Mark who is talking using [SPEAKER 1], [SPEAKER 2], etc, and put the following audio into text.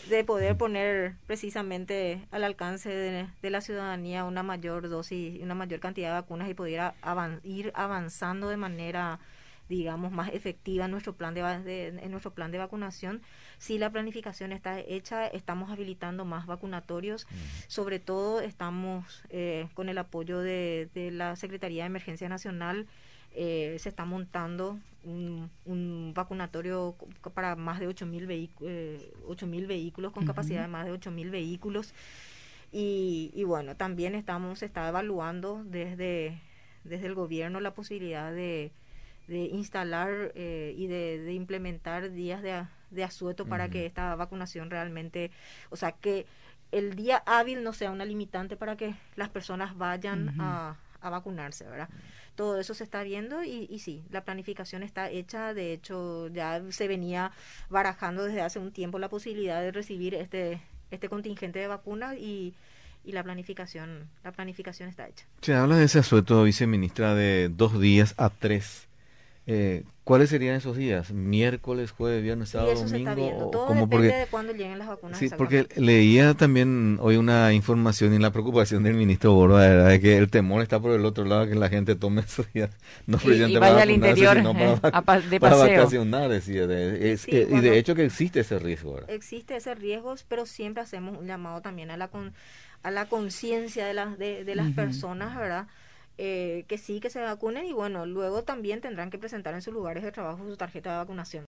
[SPEAKER 1] de poder poner precisamente al alcance de la ciudadanía una mayor dosis, una mayor cantidad de vacunas y poder ir avanzando de manera, digamos, más efectiva en nuestro plan en nuestro plan de vacunación. Si la planificación está hecha, estamos habilitando más vacunatorios. Sobre todo estamos con el apoyo de la Secretaría de Emergencia Nacional. Se está montando un vacunatorio para más de 8.000 vehículos, con capacidad de más de 8.000 vehículos. Y bueno, también se está evaluando desde el gobierno la posibilidad de instalar y de implementar días de asueto para que esta vacunación realmente, o sea, que el día hábil no sea una limitante para que las personas vayan a vacunarse, ¿verdad? Todo eso se está viendo y sí, la planificación está hecha. De hecho, ya se venía barajando desde hace un tiempo la posibilidad de recibir este contingente de vacunas y la planificación está hecha.
[SPEAKER 2] Se habla de ese asueto, viceministra, de 2 días a 3. ¿Cuáles serían esos días? ¿Miércoles, jueves, viernes,
[SPEAKER 1] Sí,
[SPEAKER 2] sábado,
[SPEAKER 1] eso se está viendo.
[SPEAKER 2] domingo? ¿O
[SPEAKER 1] Todo
[SPEAKER 2] cómo?
[SPEAKER 1] depende
[SPEAKER 2] Porque
[SPEAKER 1] de cuándo lleguen las vacunas
[SPEAKER 2] sí, porque
[SPEAKER 1] exactamente.
[SPEAKER 2] leía también hoy una información y la preocupación del ministro Borba era de que el temor está por el otro lado, que la gente tome esos días, no
[SPEAKER 3] Y
[SPEAKER 2] precisamente para
[SPEAKER 3] vaya al
[SPEAKER 2] vacunarse,
[SPEAKER 3] interior
[SPEAKER 2] sino
[SPEAKER 3] de
[SPEAKER 2] para
[SPEAKER 3] paseo.
[SPEAKER 2] vacacionar, decía.
[SPEAKER 1] Sí,
[SPEAKER 2] Y
[SPEAKER 1] bueno,
[SPEAKER 2] de hecho que existe ese riesgo, ¿verdad?
[SPEAKER 1] existe ese riesgo, pero siempre hacemos un llamado también a la conciencia de las personas, ¿verdad? Que sí, que se vacunen y bueno, luego también tendrán que presentar en sus lugares de trabajo su tarjeta de vacunación.